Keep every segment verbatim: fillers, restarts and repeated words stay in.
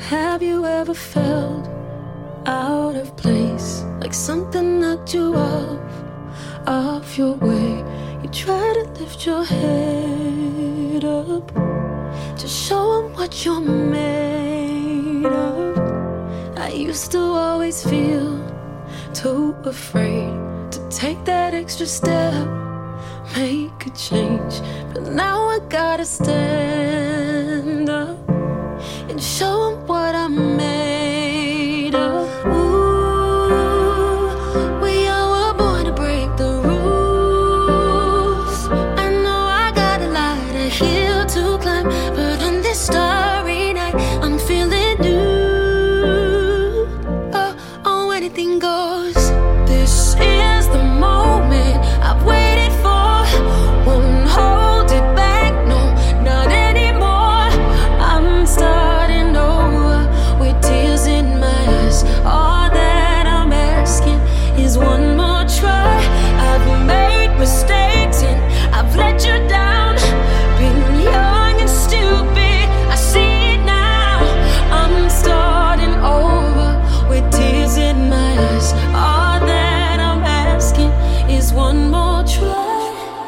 Have you ever felt out of place, like something knocked you off, off your way? You try to lift your head up to show 'em what you're made of. I used to always feel too afraid to take that extra step, make a change, but now I gotta stand up and show 'em what I'm made of. Ooh, we all were born to break the rules. I know I got a lot of hill to climb, but on this starry night, I'm feeling new. Oh, oh, anything goes. This is the moment I've waited for. Won't hold it back, no, not anymore. I'm starting over with tears in my eyes. All that I'm asking is one more try. I've made mistakes and I've let you down. Been young and stupid, I see it now. I'm starting over with tears in my eyes. All that I'm asking is one more try.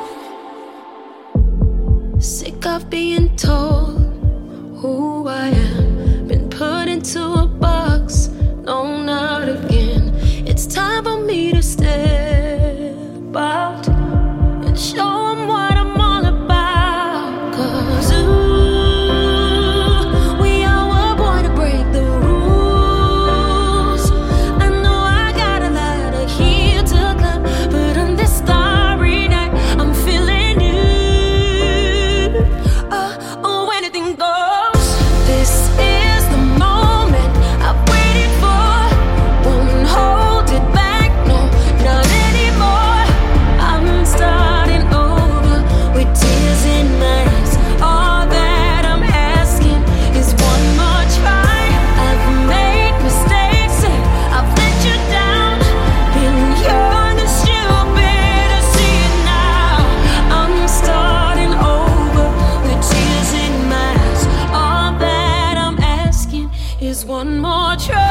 Sick of being told who I am, been put into a box, no, not again. It's time for me to step out and show 'em what I'm all about. 'Cause ooh, we all were born to break the rules. I know I got a lot of hill to climb, but on this starry night, I'm feeling new. Oh, oh, anything goes. This is the moment I've waited for. Won't hold it back, no, not anymore. I'm starting over with tears in my eyes. All that I'm asking is one more try. I've made mistakes and I've let you down. Been young and stupid, I see it now. I'm starting over with tears in my eyes. All that I'm asking is one more try.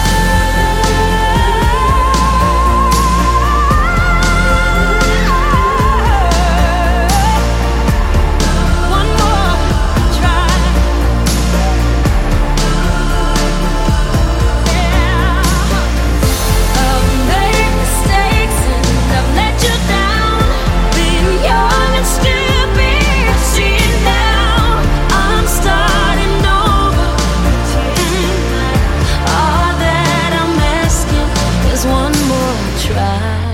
One more try. Yeah. I've made mistakes and I've let you down. Been young and stupid, I see it now. I'm starting over. Mm. All that I'm asking is one more try.